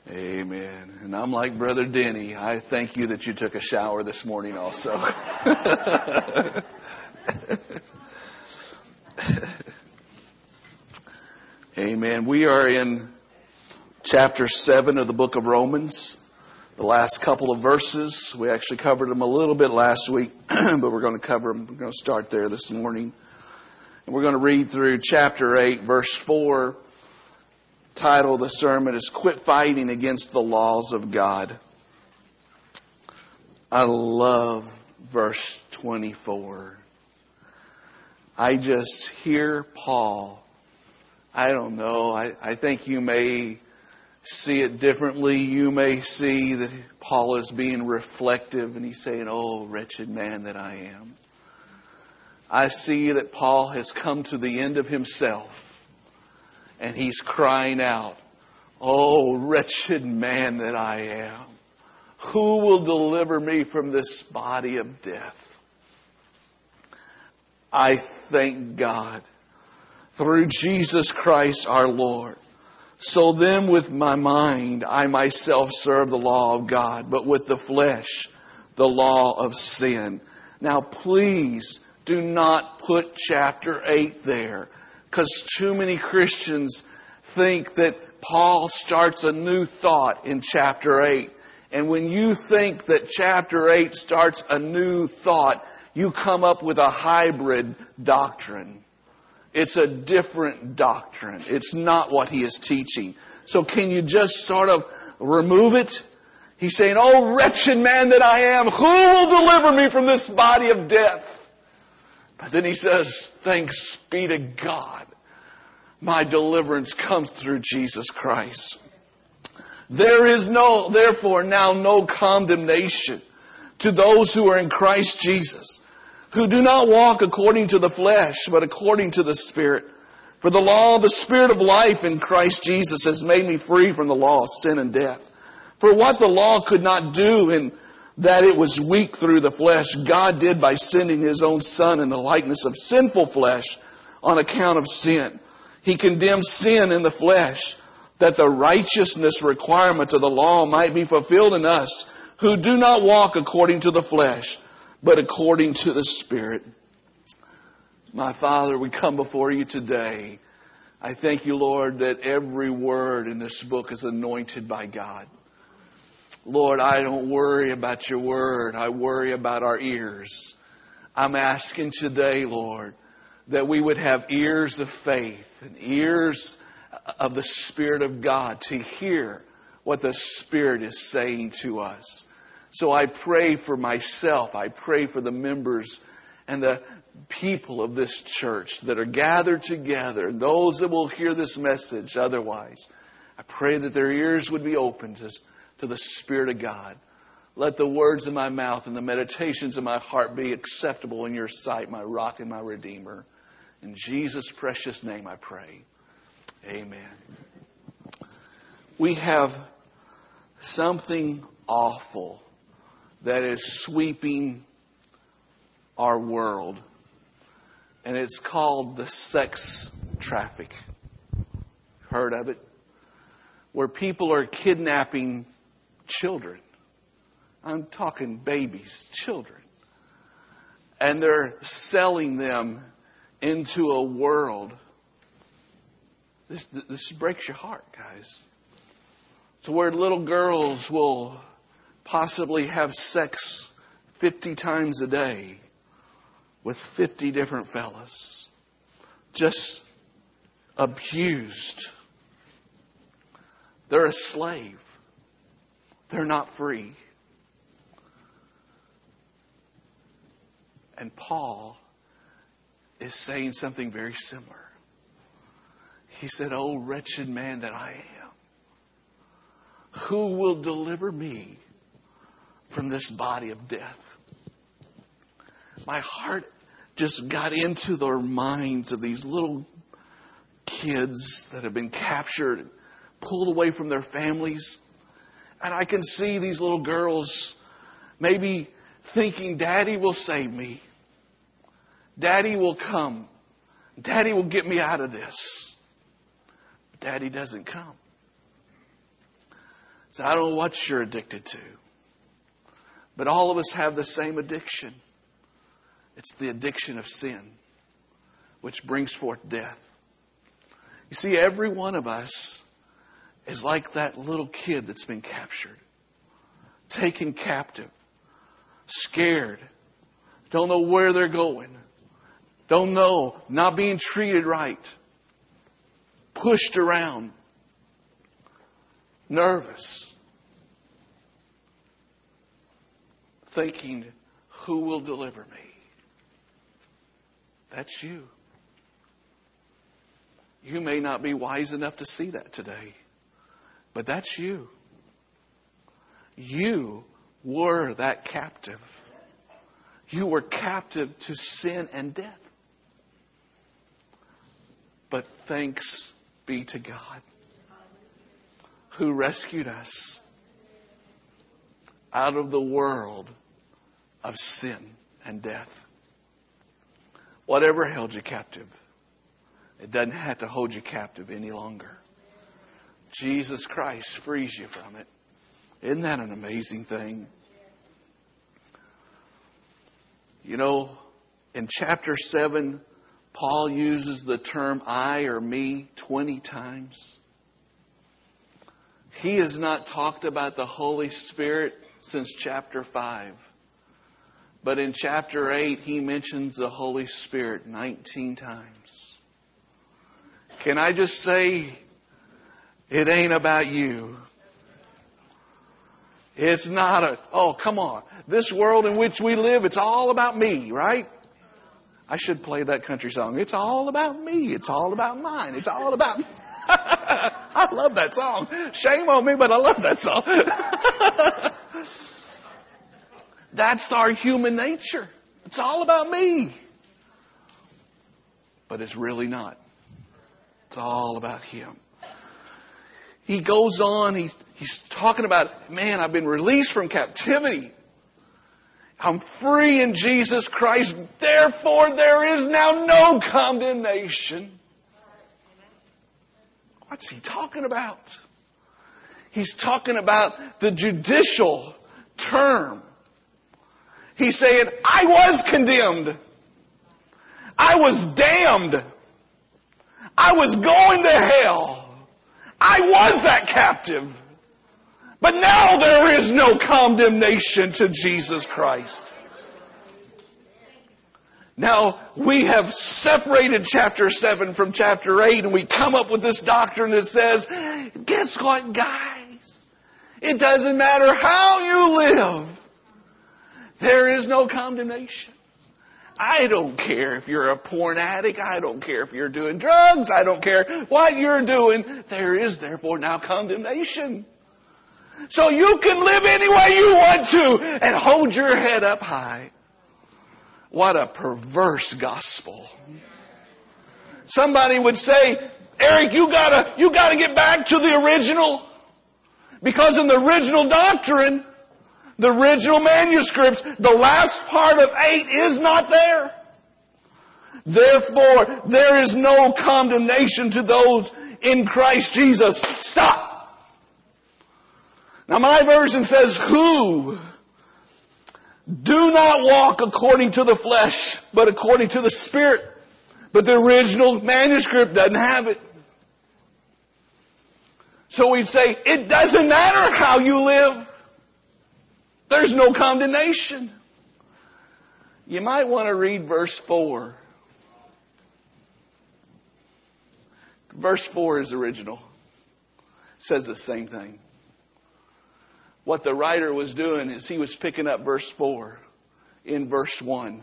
Amen. And I'm like Brother Denny. I thank you that you took a shower this morning also. Amen. We are in chapter 7 of the book of Romans. The last couple of verses. We actually covered them a little bit last week, but we're going to cover them. We're going to start there this morning. And we're going to read through chapter 8, verse 4. Title of the sermon is Quit Fighting Against the Laws of God. I love verse 24. I just hear Paul. I don't know. I think you may see it differently. You may see that Paul is being reflective and he's saying, "Oh, wretched man that I am." I see that Paul has come to the end of himself. And he's crying out, "Oh, wretched man that I am. Who will deliver me from this body of death?" I thank God through Jesus Christ our Lord. So then with my mind, I myself serve the law of God, but with the flesh, the law of sin. Now please do not put chapter 8 there. Because too many Christians think that Paul starts a new thought in chapter 8. And when you think that chapter 8 starts a new thought, you come up with a hybrid doctrine. It's a different doctrine. It's not what he is teaching. So can you just sort of remove it? He's saying, "Oh, wretched man that I am, who will deliver me from this body of death?" But then he says, "Thanks be to God. My deliverance comes through Jesus Christ." There is therefore now no condemnation to those who are in Christ Jesus, who do not walk according to the flesh, but according to the Spirit. For the law of the Spirit of life in Christ Jesus has made me free from the law of sin and death. For what the law could not do in that it was weak through the flesh, God did by sending His own Son in the likeness of sinful flesh on account of sin. He condemned sin in the flesh, that the righteousness requirement of the law might be fulfilled in us, who do not walk according to the flesh, but according to the Spirit. My Father, we come before you today. I thank you, Lord, that every word in this book is anointed by God. Lord, I don't worry about your word. I worry about our ears. I'm asking today, Lord, that we would have ears of faith and ears of the Spirit of God to hear what the Spirit is saying to us. So I pray for myself. I pray for the members and the people of this church that are gathered together, and those that will hear this message otherwise. I pray that their ears would be opened to the Spirit of God. Let the words of my mouth and the meditations of my heart be acceptable in your sight, my rock and my redeemer. In Jesus' precious name I pray. Amen. We have something awful that is sweeping our world. And it's called the sex traffic. Heard of it? Where people are kidnapping children. I'm talking babies, children. And they're selling them into a world. This breaks your heart, guys. To where little girls will possibly have sex 50 times a day with 50 different fellas. Just abused. They're a slave. They're not free. And Paul is saying something very similar. He said, "Oh, wretched man that I am, who will deliver me from this body of death?" My heart just got into the minds of these little kids that have been captured, pulled away from their families. And I can see these little girls maybe thinking, "Daddy will save me. Daddy will come. Daddy will get me out of this." But Daddy doesn't come. So I don't know what you're addicted to. But all of us have the same addiction. It's the addiction of sin, which brings forth death. You see, every one of us is like that little kid that's been captured, taken captive, scared, don't know where they're going, don't know, not being treated right, pushed around, nervous, thinking, who will deliver me? That's you. You may not be wise enough to see that today, but that's you. You were that captive. You were captive to sin and death. But thanks be to God who rescued us out of the world of sin and death. Whatever held you captive, it doesn't have to hold you captive any longer. Jesus Christ frees you from it. Isn't that an amazing thing? You know, in chapter 7, Paul uses the term I or me 20 times. He has not talked about the Holy Spirit since chapter 5. But in chapter 8, he mentions the Holy Spirit 19 times. Can I just say, it ain't about you. It's not oh, come on. This world in which we live, it's all about me, right? I should play that country song. It's all about me. It's all about mine. It's all about... I love that song. Shame on me, but I love that song. That's our human nature. It's all about me. But it's really not. It's all about Him. He goes on, he's talking about, man, I've been released from captivity. I'm free in Jesus Christ. Therefore, there is now no condemnation. What's he talking about? He's talking about the judicial term. He's saying, I was condemned. I was damned. I was going to hell. I was that captive. But now there is no condemnation to Jesus Christ. Now, we have separated chapter 7 from chapter 8, and we come up with this doctrine that says, guess what, guys? It doesn't matter how you live. There is no condemnation. I don't care if you're a porn addict. I don't care if you're doing drugs. I don't care what you're doing. There is therefore now condemnation. So you can live any way you want to and hold your head up high. What a perverse gospel. Somebody would say, Eric, you gotta get back to the original. Because in the original doctrine, the original manuscripts, the last part of 8 is not there. Therefore, there is no condemnation to those in Christ Jesus. Stop. Now my version says, who do not walk according to the flesh, but according to the Spirit. But the original manuscript doesn't have it. So we'd say, it doesn't matter how you live. There's no condemnation. You might want to read verse 4. Verse 4 is original. It says the same thing. What the writer was doing is he was picking up verse 4 in verse 1.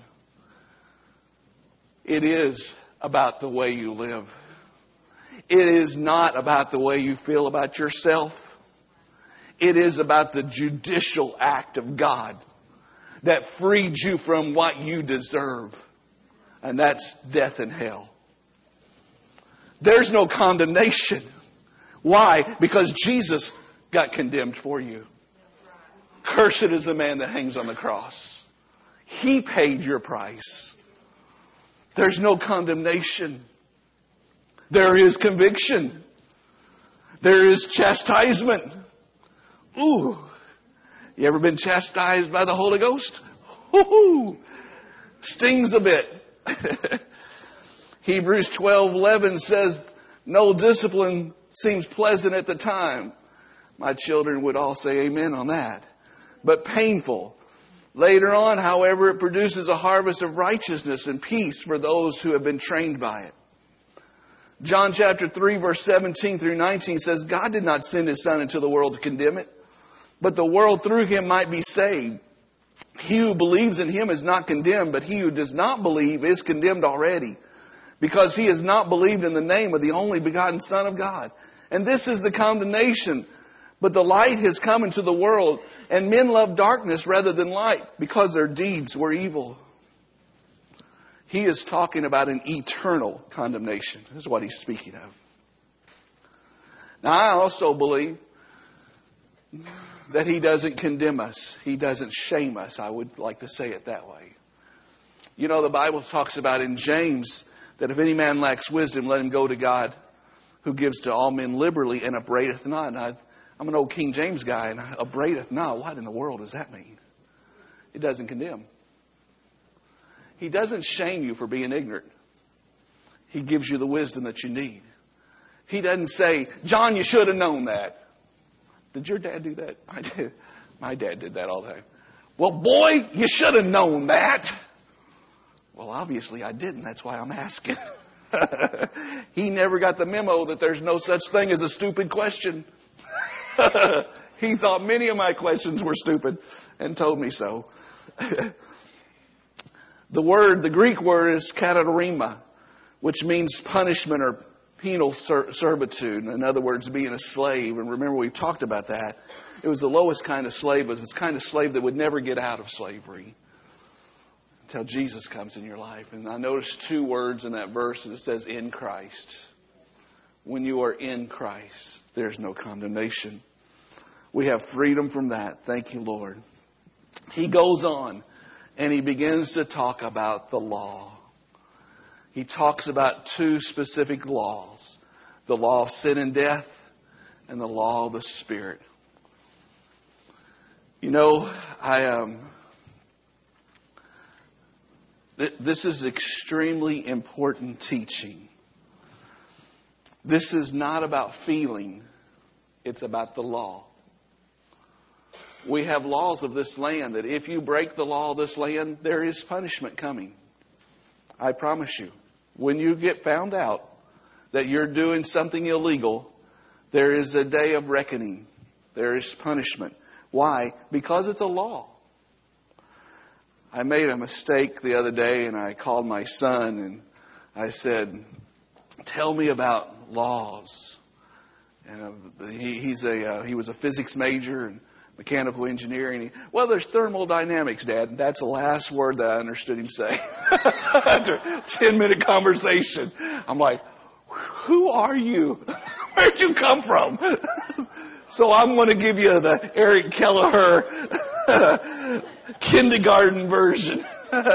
It is about the way you live. It is not about the way you feel about yourself. It is about the judicial act of God that freed you from what you deserve. And that's death and hell. There's no condemnation. Why? Because Jesus got condemned for you. Cursed is the man that hangs on the cross. He paid your price. There's no condemnation. There is conviction. There is chastisement. Ooh. You ever been chastised by the Holy Ghost? Woo-hoo. Stings a bit. Hebrews 12:11 says, no discipline seems pleasant at the time. My children would all say amen on that. But painful. Later on, however, it produces a harvest of righteousness and peace for those who have been trained by it. John chapter 3 verse 17 through 19 says, God did not send His Son into the world to condemn it, but the world through Him might be saved. He who believes in Him is not condemned, but he who does not believe is condemned already, because he has not believed in the name of the only begotten Son of God. And this is the condemnation. But the light has come into the world, and men love darkness rather than light, because their deeds were evil. He is talking about an eternal condemnation. This is what he's speaking of. Now, I also believe that He doesn't condemn us. He doesn't shame us. I would like to say it that way. You know, the Bible talks about in James that if any man lacks wisdom, let him go to God, who gives to all men liberally and upbraideth not. And I'm an old King James guy, and upbraideth not. What in the world does that mean? It doesn't condemn. He doesn't shame you for being ignorant. He gives you the wisdom that you need. He doesn't say, John, you should have known that. Did your dad do that? My dad did that all the time. Well, boy, you should have known that. Well, obviously I didn't. That's why I'm asking. He never got the memo that there's no such thing as a stupid question. He thought many of my questions were stupid and told me so. The Greek word is katarrhema, which means punishment or penal servitude. In other words, being a slave. And remember, we've talked about that. It was the lowest kind of slave, but it was the kind of slave that would never get out of slavery until Jesus comes in your life. And I noticed two words in that verse, and it says, in Christ. When you are in Christ, there's no condemnation. We have freedom from that. Thank you, Lord. He goes on, and he begins to talk about the law. He talks about two specific laws. The law of sin and death, and the law of the Spirit. You know, this is extremely important teaching. This is not about feeling. It's about the law. We have laws of this land that if you break the law of this land, there is punishment coming. I promise you. When you get found out that you're doing something illegal, there is a day of reckoning. There is punishment. Why? Because it's a law. I made a mistake the other day, and I called my son and I said, tell me about laws. And he was a physics major and mechanical engineering. Well, there's thermodynamics, Dad. That's the last word that I understood him say. After a 10-minute conversation, I'm like, who are you? Where'd you come from? So I'm going to give you the Eric Kelleher kindergarten version.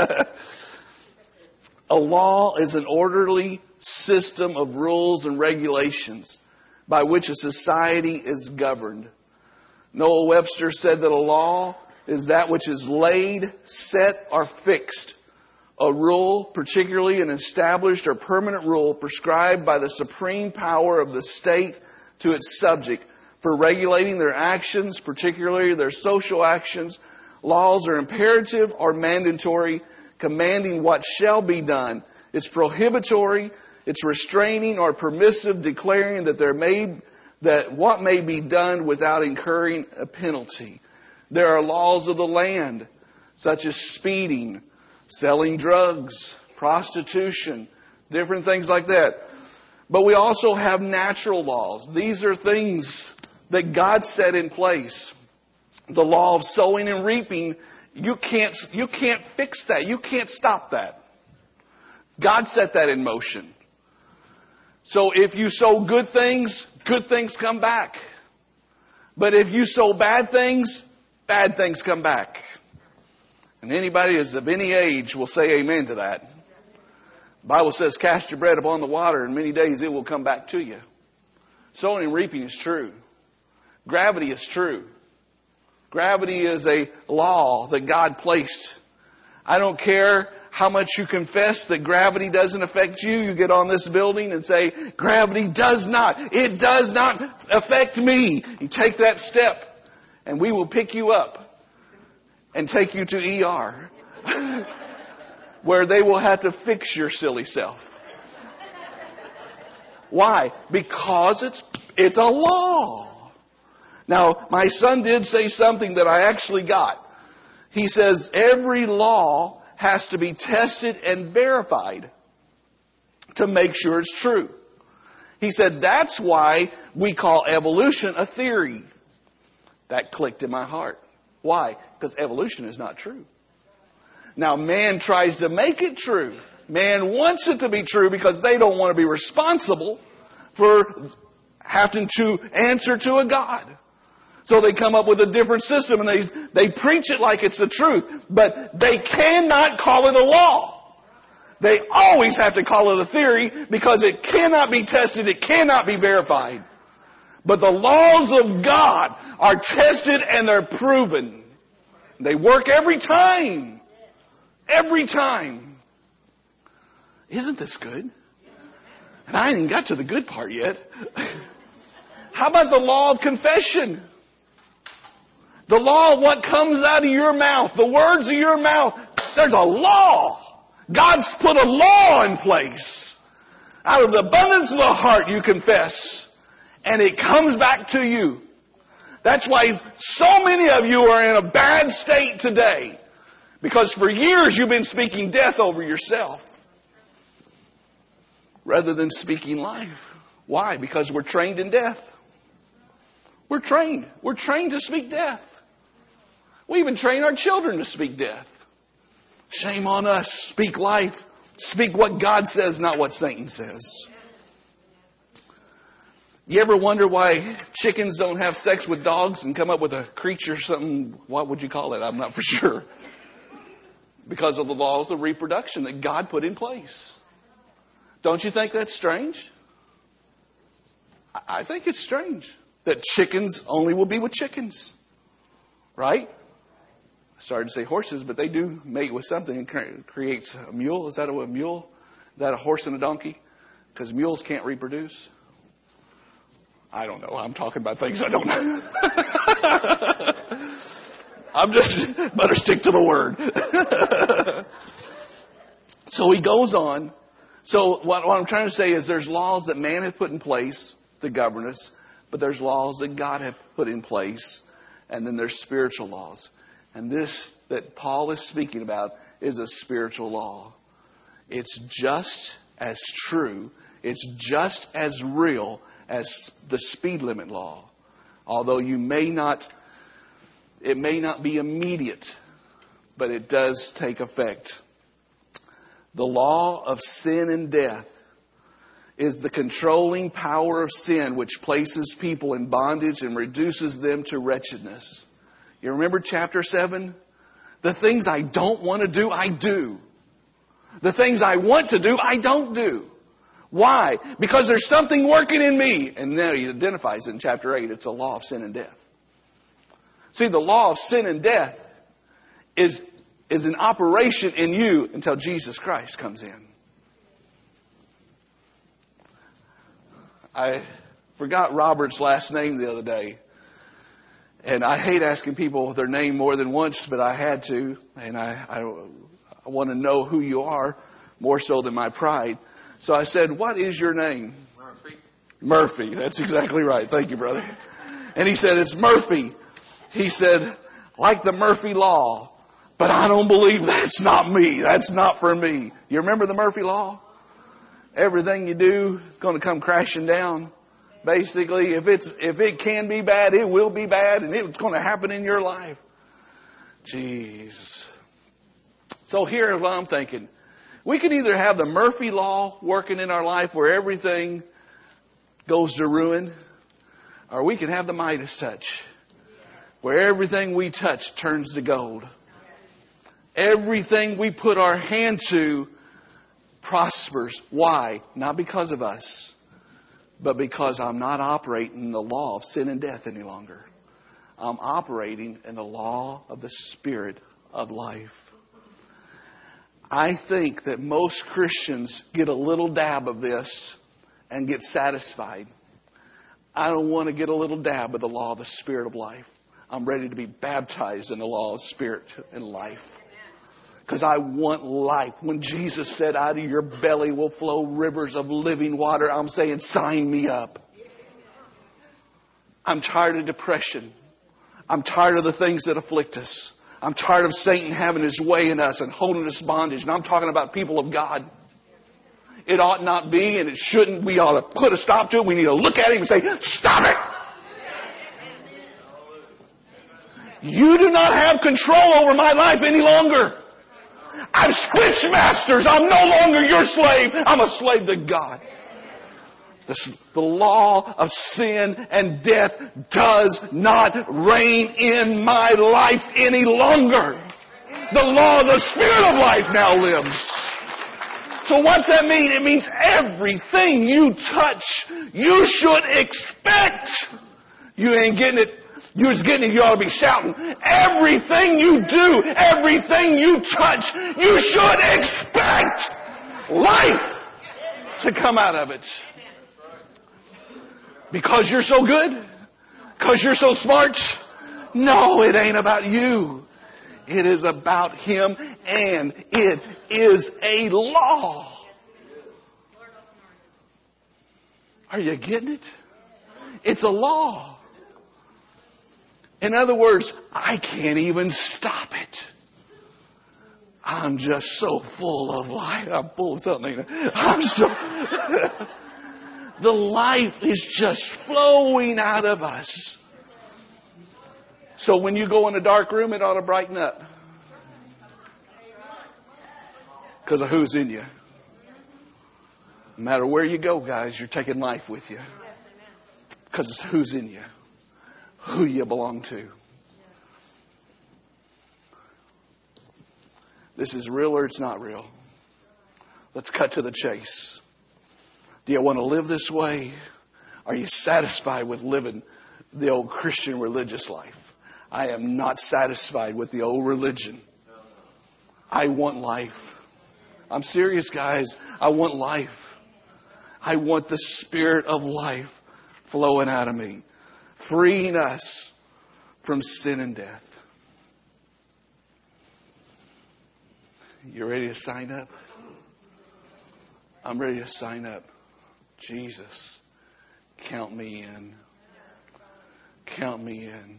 A law is an orderly system of rules and regulations by which a society is governed. Noah Webster said that a law is that which is laid, set, or fixed. A rule, particularly an established or permanent rule, prescribed by the supreme power of the state to its subject for regulating their actions, particularly their social actions. Laws are imperative or mandatory, commanding what shall be done. It's prohibitory, it's restraining or permissive, declaring that what may be done without incurring a penalty. There are laws of the land, such as speeding, selling drugs, prostitution, different things like that. But we also have natural laws. These are things that God set in place. The law of sowing and reaping, you can't fix that. You can't stop that. God set that in motion. So if you sow good things come back. But if you sow bad things come back. And anybody that's of any age will say amen to that. The Bible says, cast your bread upon the water, and many days it will come back to you. Sowing and reaping is true. Gravity is true. Gravity is a law that God placed. I don't care how much you confess that gravity doesn't affect you. You get on this building and say, gravity does not. It does not affect me. You take that step and we will pick you up and take you to ER where they will have to fix your silly self. Why? Because it's a law. Now, my son did say something that I actually got. He says every law has to be tested and verified to make sure it's true. He said that's why we call evolution a theory. That clicked in my heart. Why? Because evolution is not true. Now, man tries to make it true. Man wants it to be true because they don't want to be responsible for having to answer to a God. So they come up with a different system and they preach it like it's the truth. But they cannot call it a law. They always have to call it a theory because it cannot be tested. It cannot be verified. But the laws of God are tested and they're proven. They work every time. Every time. Isn't this good? And I ain't even got to the good part yet. How about the law of confession? The law of what comes out of your mouth, the words of your mouth. There's a law. God's put a law in place. Out of the abundance of the heart you confess. And it comes back to you. That's why so many of you are in a bad state today. Because for years you've been speaking death over yourself. Rather than speaking life. Why? Because we're trained in death. We're trained. We're trained to speak death. We even train our children to speak death. Shame on us. Speak life. Speak what God says, not what Satan says. You ever wonder why chickens don't have sex with dogs and come up with a creature, something, what would you call it? I'm not for sure. Because of the laws of reproduction that God put in place. Don't you think that's strange? I think it's strange that chickens only will be with chickens. Right? I started to say horses, but they do mate with something and creates a mule. Is that a mule? Is that a horse and a donkey? Because mules can't reproduce. I don't know. I'm talking about things I don't know. I'm just better stick to the word. So he goes on. So what I'm trying to say is there's laws that man has put in place to govern us, but there's laws that God has put in place, and then there's spiritual laws. And this that Paul is speaking about is a spiritual law. It's just as true, it's just as real as the speed limit law. Although it may not be immediate, but it does take effect. The law of sin and death is the controlling power of sin which places people in bondage and reduces them to wretchedness. You remember chapter 7? The things I don't want to do, I do. The things I want to do, I don't do. Why? Because there's something working in me. And then he identifies it in chapter 8. It's a law of sin and death. See, the law of sin and death is in operation in you until Jesus Christ comes in. I forgot Robert's last name the other day. And I hate asking people their name more than once, but I had to. And I want to know who you are more so than my pride. So I said, what is your name? Murphy. Murphy. That's exactly right. Thank you, brother. And he said, it's Murphy. He said, like the Murphy Law. But I don't believe that's not me. That's not for me. You remember the Murphy Law? Everything you do is going to come crashing down. Basically, if it can be bad, it will be bad, and it's going to happen in your life. Jeez. So here's what I'm thinking. We can either have the Murphy Law working in our life where everything goes to ruin, or we can have the Midas touch, where everything we touch turns to gold. Everything we put our hand to prospers. Why? Not because of us, but because I'm not operating the law of sin and death any longer. I'm operating in the law of the Spirit of life. I think that most Christians get a little dab of this and get satisfied. I don't want to get a little dab of the law of the Spirit of life. I'm ready to be baptized in the law of Spirit and life. Because I want life. When Jesus said, out of your belly will flow rivers of living water, I'm saying, sign me up. I'm tired of depression. I'm tired of the things that afflict us. I'm tired of Satan having his way in us and holding us bondage. And I'm talking about people of God. It ought not be and it shouldn't. We ought to put a stop to it. We need to look at him and say, stop it. You do not have control over my life any longer. I've switched masters. I'm no longer your slave. I'm a slave to God. The law of sin and death does not reign in my life any longer. The law of the Spirit of life now lives. So what's that mean? It means everything you touch, you should expect. You ain't getting it. You're just getting it. You ought to be shouting. Everything you do, everything you touch, you should expect life to come out of it. Because you're so good? Because you're so smart? No, it ain't about you. It is about Him, and it is a law. Are you getting it? It's a law. In other words, I can't even stop it. I'm just so full of life. I'm full of something. I'm so... The life is just flowing out of us. So when you go in a dark room, it ought to brighten up. Because of who's in you. No matter where you go, guys, you're taking life with you. Because it's who's in you. Who you belong to. This is real or it's not real. Let's cut to the chase. Do you want to live this way? Are you satisfied with living the old Christian religious life? I am not satisfied with the old religion. I want life. I'm serious, guys. I want life. I want the Spirit of life flowing out of me, freeing us from sin and death. You ready to sign up? I'm ready to sign up. Jesus, count me in. Count me in.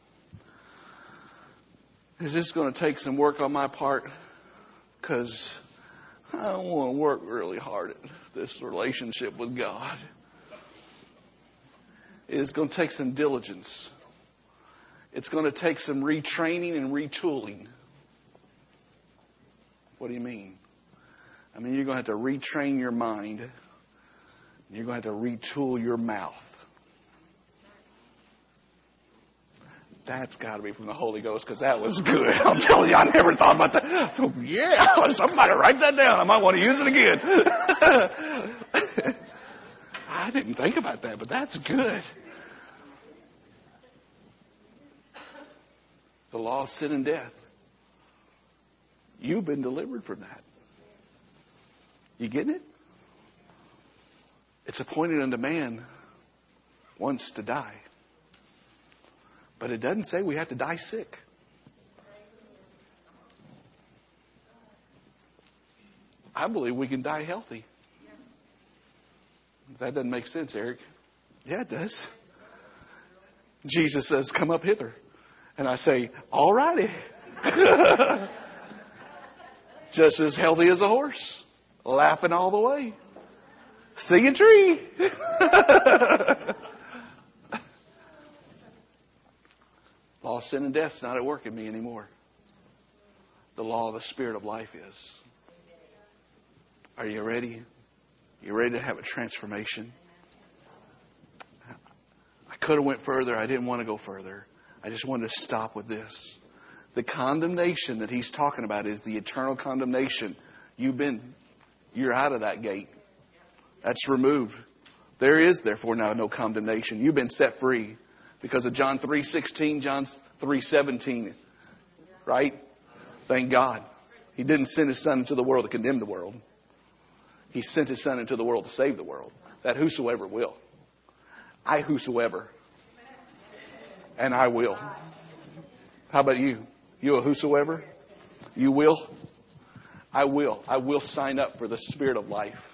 Is this going to take some work on my part? Because I don't want to work really hard at this relationship with God. It's going to take some diligence. It's going to take some retraining and retooling. What do you mean? I mean, you're going to have to retrain your mind. You're going to have to retool your mouth. That's got to be from the Holy Ghost, because that was good. I'm telling you, I never thought about that. So, yeah, somebody write that down. I might want to use it again. I didn't think about that, but that's good. The law of sin and death. You've been delivered from that. You getting it? It's appointed unto man once to die. But it doesn't say we have to die sick. I believe we can die healthy. That doesn't make sense, Eric. Yeah, it does. Jesus says, come up hither. And I say, all righty. Just as healthy as a horse. Laughing all the way. Singing tree. Law of sin and death is not at work in me anymore. The law of the Spirit of life is. Are you ready? You ready to have a transformation? I could have went further. I didn't want to go further. I just wanted to stop with this. The condemnation that he's talking about is the eternal condemnation. You're out of that gate. That's removed. There is therefore now no condemnation. You've been set free Because of John 3:16, John 3:17. Right? Thank God. He didn't send His Son into the world to condemn the world. He sent His Son into the world to save the world. That whosoever will. I whosoever. And I will. How about you? You a whosoever? You will? I will. I will sign up for the Spirit of life.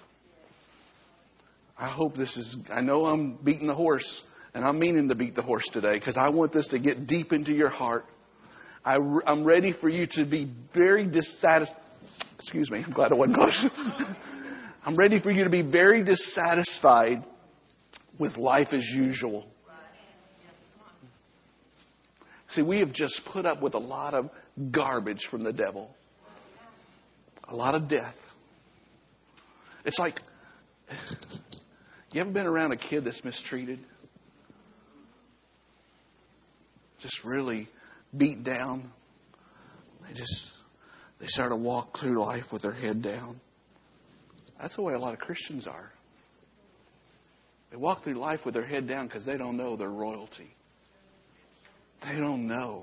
I hope this is, I know I'm beating the horse, and I'm meaning to beat the horse today because I want this to get deep into your heart. I'm ready for you to be very dissatisfied. Excuse me, I'm glad I wasn't close. I'm ready for you to be very dissatisfied with life as usual. See, we have just put up with a lot of garbage from the devil. A lot of death. It's like, you ever been around a kid that's mistreated? Just really beat down. They start to walk through life with their head down. That's the way a lot of Christians are. They walk through life with their head down because they don't know their royalty. They don't know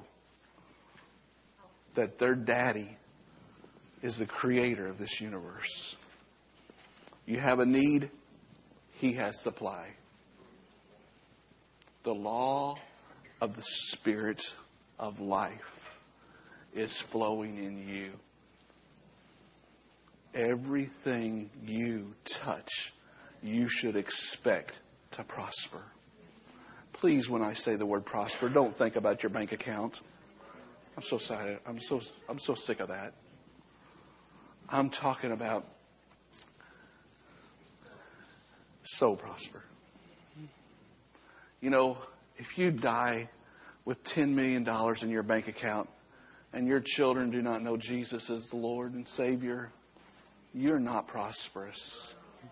that their daddy is the creator of this universe. You have a need, He has supply. The law of the Spirit of life is flowing in you. Everything you touch, you should expect to prosper. Please, when I say the word prosper, don't think about your bank account. I'm so sorry. I'm so sick of that. I'm talking about so prosper. You know, if you die with $10 million in your bank account and your children do not know Jesus as the Lord and Savior, you're not prosperous.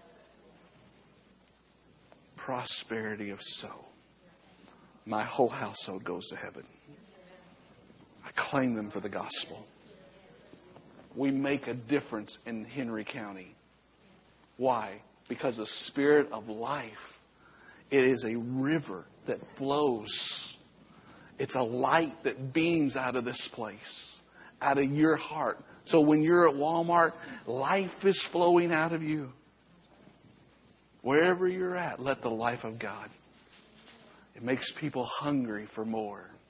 Prosperity of soul. My whole household goes to heaven. I claim them for the gospel. We make a difference in Henry County. Why? Because the Spirit of life, it is a river that flows. It's a light that beams out of this place, out of your heart. So when you're at Walmart, life is flowing out of you. Wherever you're at, let the life of God. It makes people hungry for more.